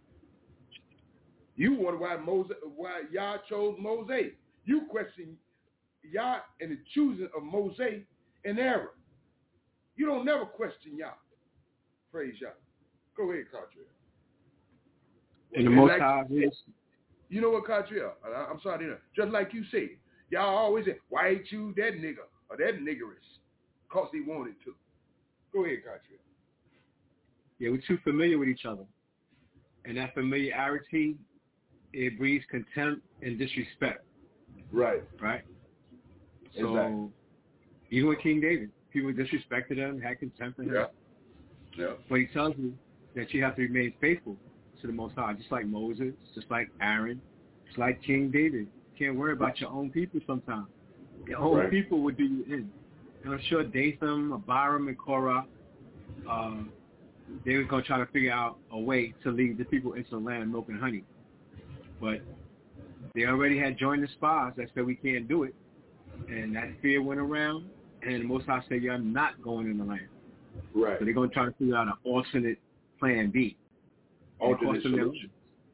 You wonder why Yah chose Moses. You question Yah and the choosing of Moses and Aaron. You don't never question Yah. Praise Yah. Go ahead, Cottrell. And the Most High, you know what, Cottrell? I'm sorry to interrupt. Just like you said, y'all always say, why ain't you that nigga or that niggeress? Because he wanted to. Go ahead, Cottrell. Yeah, we're too familiar with each other. And that familiarity, it breeds contempt and disrespect. Right. Right? Exactly. So, even with King David, people disrespected him, had contempt for him. Yeah. But he tells you that you have to remain faithful to the Most High, just like Moses, just like Aaron, just like King David. You can't worry about your own people sometimes. Your own people would do you in. And I'm sure Dathan, Abiram, and Korah, they were going to try to figure out a way to lead the people into the land of milk and honey. But they already had joined the spies that said we can't do it. And that fear went around, and the Most High said, you're not going in the land. Right. So they're going to try to figure out an alternate plan B. Alternate solution.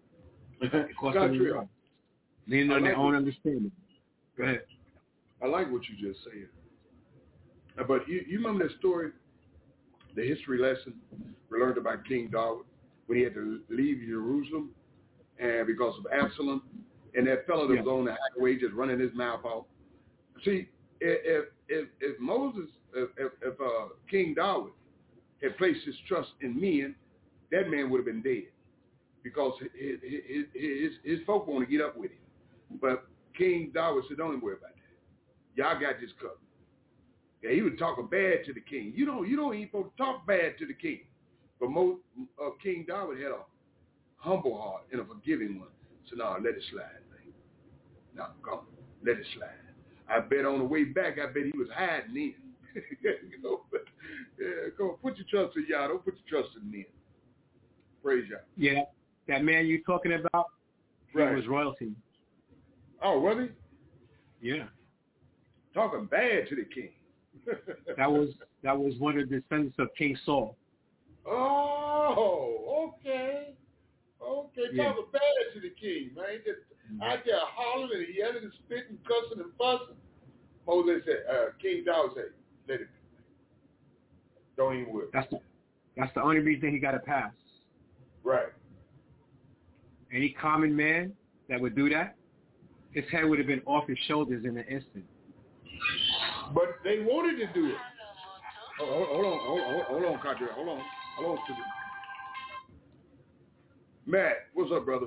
Leaning on their own understanding. Go ahead. I like what you just said. But you remember that story, the history lesson we learned about King David when he had to leave Jerusalem and because of Absalom, and that fellow that was on the highway just running his mouth off. See, if King David had placed his trust in men, that man would have been dead because his folk want to get up with him. But King David said, don't even worry about that. Y'all got this covered. Yeah, he was talking bad to the king. You don't even supposed to talk bad to the king. But King David had a humble heart and a forgiving one. So now let it slide, man. Now come on, let it slide. I bet on the way back, I bet he was hiding in. Come on, put your trust in Yah. Don't put your trust in men. Praise Yah. Yeah, that man you talking about, he was royalty. Oh, was he? Yeah. Talking bad to the king. that was one of the descendants of King Saul. Oh, okay. Yeah. Talking bad to the king, man. Just out there hollering and yelling and spitting, cussing and fussing. Moses said, King David said, let it be. Don't even worry. That's the only reason he got a pass. Right. any common man that would do that, his head would have been off his shoulders in an instant. But they wanted to do it. Hold on, Cadre. Hold on, Sugar. Matt, what's up, brother?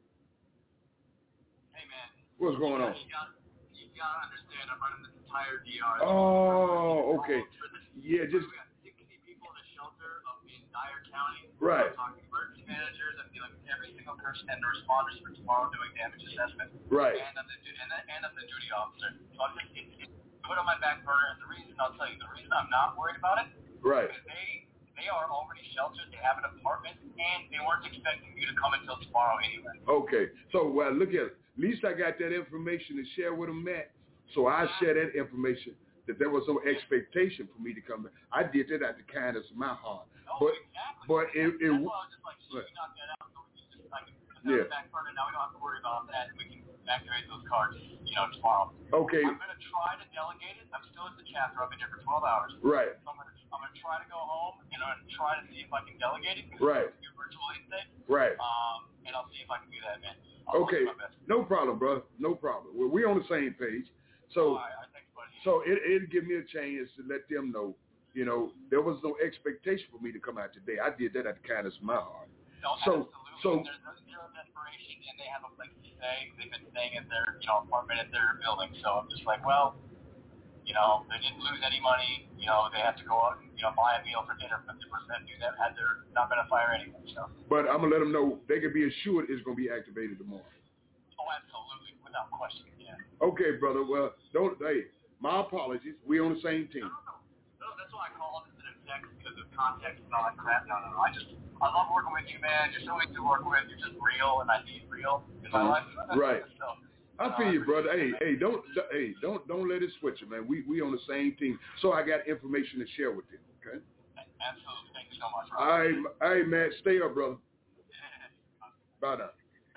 Hey, man. What's going on? You gotta understand, I'm running this entire DR. Oh, okay. Yeah, just... We got 60 people in a shelter up in Dyer County. Right. I'm talking emergency managers. I'm dealing with every single person and the responders for tomorrow doing damage assessment. Right. And I'm the duty officer. So I'm just it's put on my back burner. And the reason I'm not worried about it. Right. Because they are already sheltered. They have an apartment, and they weren't expecting you to come until tomorrow anyway. Okay. So, look at it. At least I got that information to share with them, Matt. So I share that information that there was no expectation for me to come. I did that out of the kindness of my heart. No, but exactly. But it that's why I was just like, you knock that out. So we can just put that back burner. Now we don't have to worry about that. We can activate those cards, tomorrow. Okay. I'm going to try to delegate it. I'm still at the chapter. I've been here for 12 hours. Right. So I'm going to try to go home, and I'm going to try to see if I can delegate it. Right. Do virtual intake. Right. And I'll see if I can do that, man. Okay. No problem, brother. No problem. Well, we're on the same page. So, it'll give me a chance to let them know, there was no expectation for me to come out today. I did that at the kindness of my heart. No, absolutely. There's zero desperation, and they have a place to stay. They've been staying at their, apartment at their building. So I'm just like, well, they didn't lose any money. They had to go out and, buy a meal for dinner, but 50% knew that had there not been a fire anyway. So. But I'm going to let them know they can be assured it's going to be activated tomorrow. Oh, absolutely. Without question, yeah. Okay, brother. Well, my apologies. We on the same team. No, that's why I call instead of text because of context and all that crap. No. I love working with you, man. You're so easy to work with. You're just real, and I need real in my life. Right. So, I feel you, brother. Don't let it switch it, man. We on the same team. So I got information to share with you. Okay. Absolutely. Thank you so much, Rob. All right, Matt. Stay up, brother. Bye now.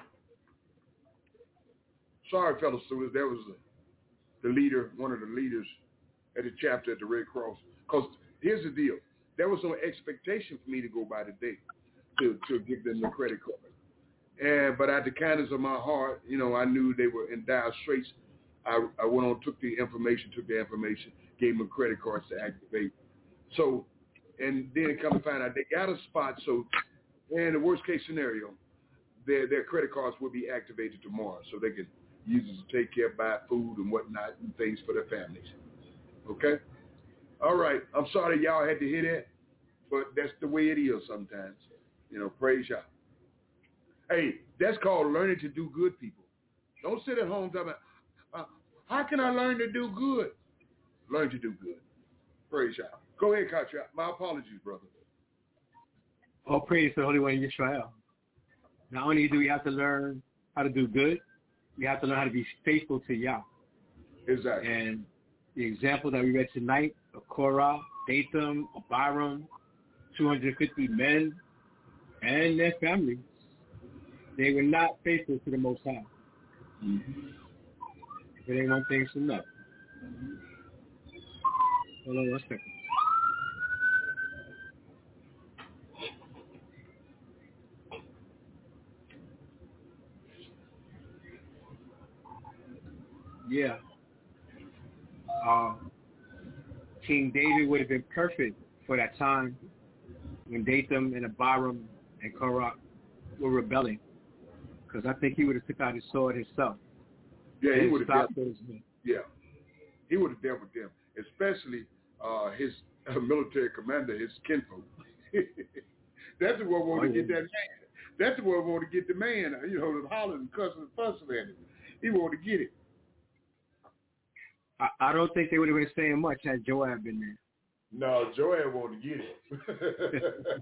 Sorry, fellow students. That was the leader, one of the leaders at the chapter at the Red Cross. Because here's the deal. There was no expectation for me to go by today to give them the credit card. But at the kindness of my heart, I knew they were in dire straits. I went on, took the information, gave them credit cards to activate. So, and then come to find out they got a spot. So, in the worst case scenario, their credit cards will be activated tomorrow, so they can use it to take care, buy food and whatnot and things for their families. Okay? All right. I'm sorry y'all had to hear that, but that's the way it is sometimes. Praise y'all. Hey, that's called learning to do good, people. Don't sit at home talking about, how can I learn to do good? Learn to do good. Praise y'all. Go ahead, Katra. My apologies, brother. All praise to the Holy One in Israel. Not only do we have to learn how to do good, we have to learn how to be faithful to Yah. Exactly. And the example that we read tonight of Korah, Dathan, Abiram, 250 men and their families, they were not faithful to the Most High. Mm-hmm. But they want things to know. Hold on one second. Yeah. King David would have been perfect for that time when Dathan and Abiram and Korah were rebelling. Because I think he would have took out his sword himself. Yeah, he would have stopped those men. Yeah. He would have dealt with them, especially his military commander, his kinfolk. That's the one wanted to get that man. That's the one wanted to get the man, hollering and cussing and fussing at him. He wanted to get it. I don't think they would have been saying much had Joab been there. No, Joab wanted to get it.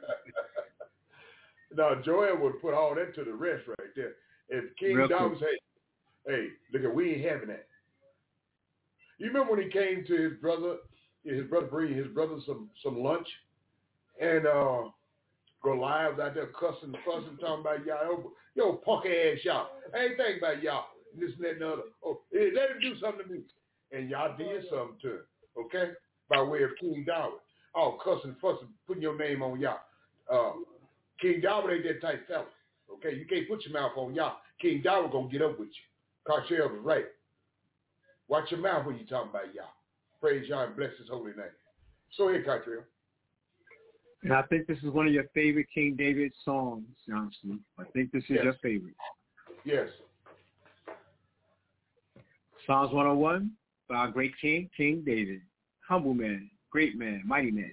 No, Joab would put all that to the rest right there. If King David said, hey, look, we ain't having that. You remember when he came to his brother bringing his brother some lunch, and Goliath out there cussing, fussing, talking about y'all, yo, punk ass y'all. I ain't thinking about y'all, and this and that and the other. Oh, hey, let him do something to me. And y'all did something to him, okay? By way of King David. Oh, cussing, fussing, putting your name on y'all. King David ain't that type fella, Okay, you can't put your mouth on Yah. King Dawa gonna get up with you. Cartel was right. Watch your mouth when you talking about Yah. Praise Yah and bless his holy name. So here, Cartel. And I think this is one of your favorite King David songs, Johnson. I think this is your favorite. Yes. Psalms 101 by our great king, King David. Humble man, great man, mighty man.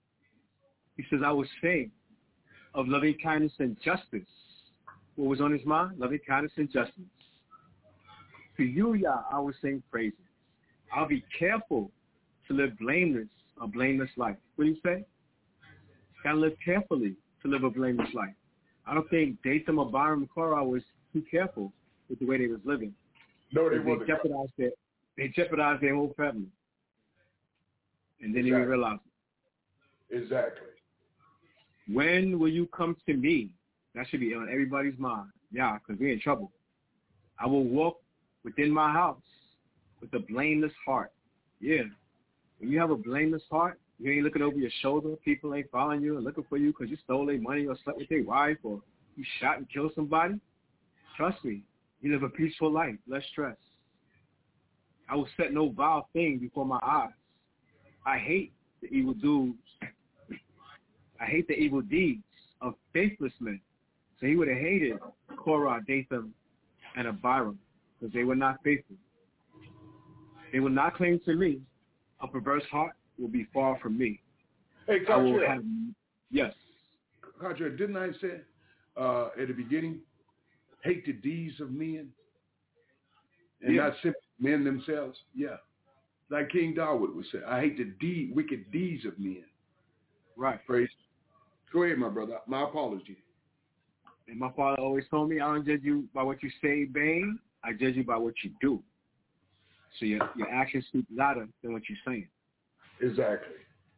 He says, I will sing of loving kindness and justice. What was on his mind? Loving kindness and justice. To you, Yah, I will sing praises. I'll be careful to live a blameless life. What do you say? Gotta live carefully to live a blameless life. I don't think Dathan, Abiram, and Korah was too careful with the way they was living. No, they wasn't. They jeopardized their whole family. And then they realized it. Exactly. When will you come to me? That should be on everybody's mind. Yeah, because we're in trouble. I will walk within my house with a blameless heart. Yeah. When you have a blameless heart, you ain't looking over your shoulder. People ain't following you and looking for you because you stole their money or slept with their wife or you shot and killed somebody. Trust me, you live a peaceful life, less stress. I will set no vile thing before my eyes. I hate the evil doers. I hate the evil deeds of faithless men. So he would have hated Korah, Dathan, and Abiram because they were not faithful. They will not cling to me. A perverse heart will be far from me. Hey, Contra. Yes. Contra, didn't I say at the beginning, hate the deeds of men and not simply men themselves? Yeah. Like King Dawood would say, I hate the wicked deeds of men. Right. Praise. Go ahead, my brother. My apology. And my father always told me, I don't judge you by what you say, Bane. I judge you by what you do. So your actions speak louder than what you're saying. Exactly.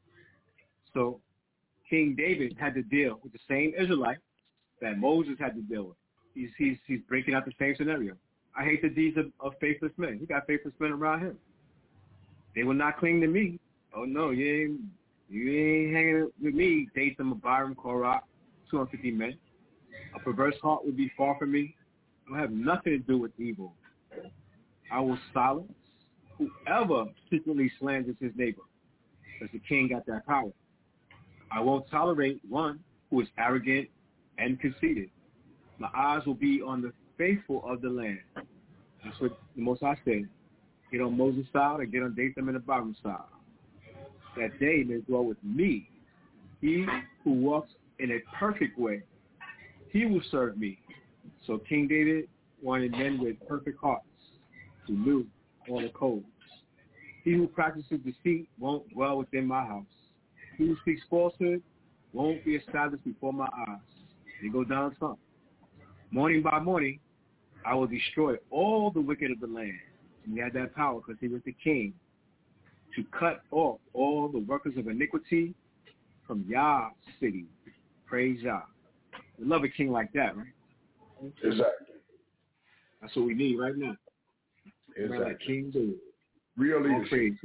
So King David had to deal with the same Israelite that Moses had to deal with. He's breaking out the same scenario. I hate the deeds of faithless men. He got faithless men around him. They will not cling to me. Oh no, you ain't hanging with me, Dathan, Abiram, Korah, 250 men. A perverse heart would be far from me. I don't have nothing to do with evil. I will silence whoever secretly slanders his neighbor, because the king got that power. I won't tolerate one who is arrogant and conceited. My eyes will be on the faithful of the land. That's what the Most High said. Get on Moses' side or get on Dathan and Abiram's side. That they may dwell with me. He who walks in a perfect way, he will serve me. So King David wanted men with perfect hearts who knew all the codes. He who practices deceit won't dwell within my house. He who speaks falsehood won't be established before my eyes. They go down some. Morning by morning, I will destroy all the wicked of the land. And he had that power because he was the king to cut off all the workers of iniquity from Yah's city. Praise Yah. We love a king like that, right? Exactly. That's what we need right now. Exactly. Like King David. Real leadership.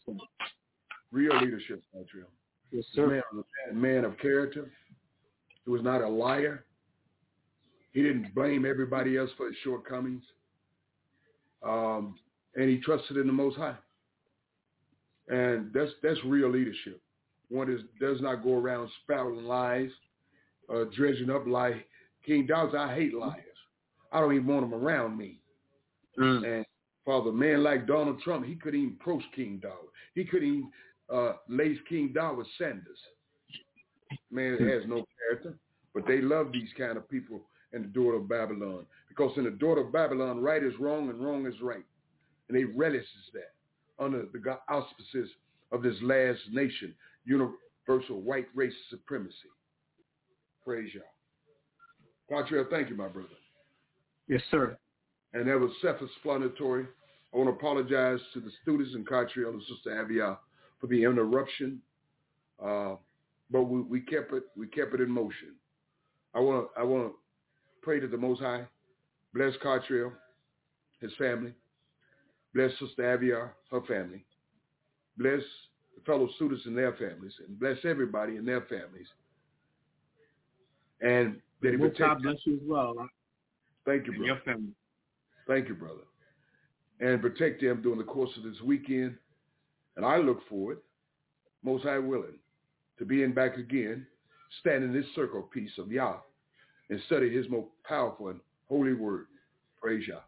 Real leadership, Montreal. Yes, sir. Man was a man of character. He was not a liar. He didn't blame everybody else for his shortcomings. And he trusted in the Most High. And that's real leadership. One does not go around spouting lies, dredging up lies. King David, I hate liars. I don't even want them around me. And for a man like Donald Trump, he couldn't even approach King David. He couldn't even lace King David with Sanders. Man, it has no character. But they love these kind of people in the daughter of Babylon. Because in the daughter of Babylon, right is wrong and wrong is right. And they relishes that under the auspices of this last nation, universal white race supremacy. Praise y'all. Contrell, thank you, my brother. Yes, sir. And that was self-explanatory. I want to apologize to the students and Contrell and Sister Avia for the interruption. But we kept it in motion. I want to pray to the Most High. Bless Contrell, his family. Bless Sister Avia, her family. Bless the fellow students and their families. And bless everybody and their families. And That he protect God bless you as well. Thank you, brother. And your family. Thank you, brother. And protect them during the course of this weekend. And I look forward, most high willing, to being back again, stand in this circle of peace of Yah, and study his most powerful and holy word. Praise Yah.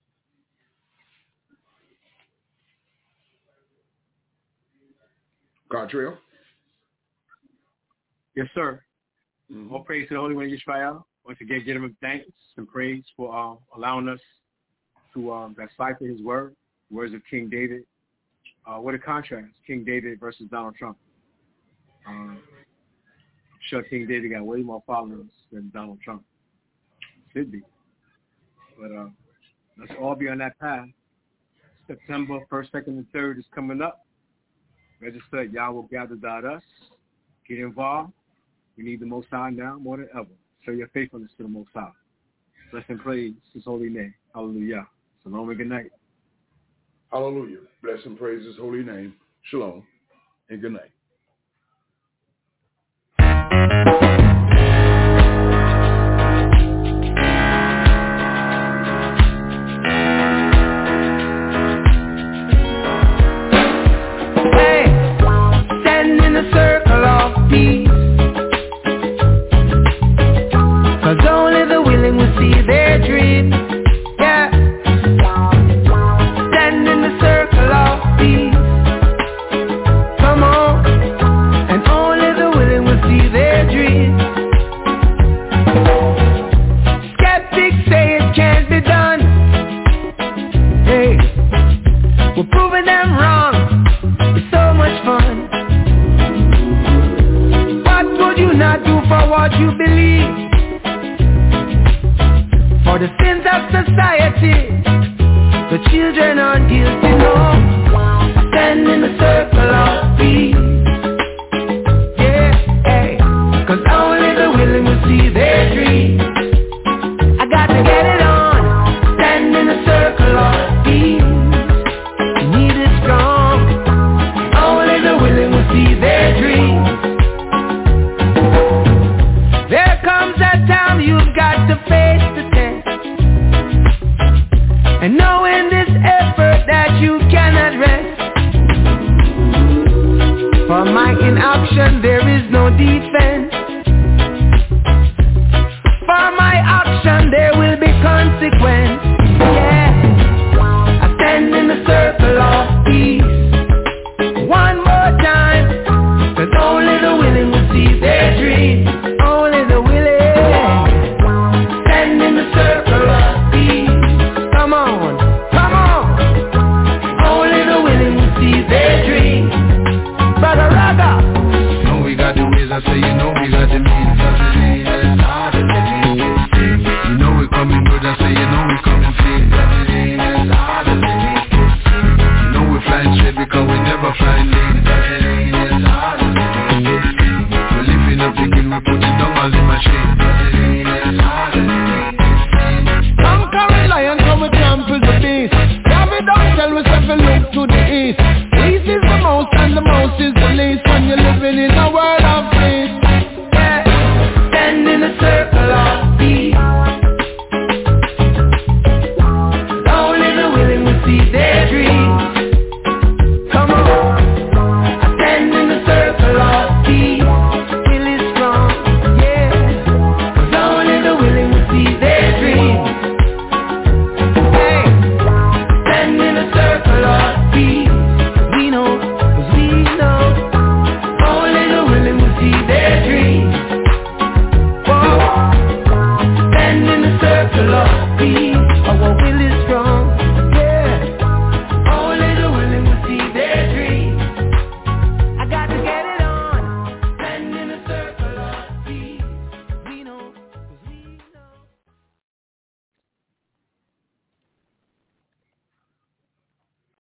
Gartrell? Yes, sir. Mm-hmm. All praise to the Holy One of Yisrael. Once again, give him thanks and praise for allowing us to decipher his word, words of King David. What a contrast, King David versus Donald Trump. I'm sure King David got way more followers than Donald Trump. Should be. But let's all be on that path. September 1st, 2nd, and 3rd is coming up. Register at YahWillGather.us. Get involved. We need the Most High now more than ever. Show your faithfulness to the Most High. Bless and praise his holy name. Hallelujah. Shalom and good night. Hallelujah. Bless and praise his holy name. Shalom and good night. A circle of peace, 'cause only the willing will see their dreams. Yeah, stand in the circle of peace. Come on, and only the willing will see their dreams. Skeptics say it can't be done. Hey, we're proving them wrong. It's so much fun. You not do for what you believe, for the sins of society, the children are guilty. No, stand in the circle of peace. Yeah, hey, 'cause only the willing will see their dreams. I got to get it on. Stand in the circle of peace. Need it strong. Only the willing will see their dreams. There comes a time you've got to face the test, and know in this effort that you cannot rest. For my inaction there is no defense.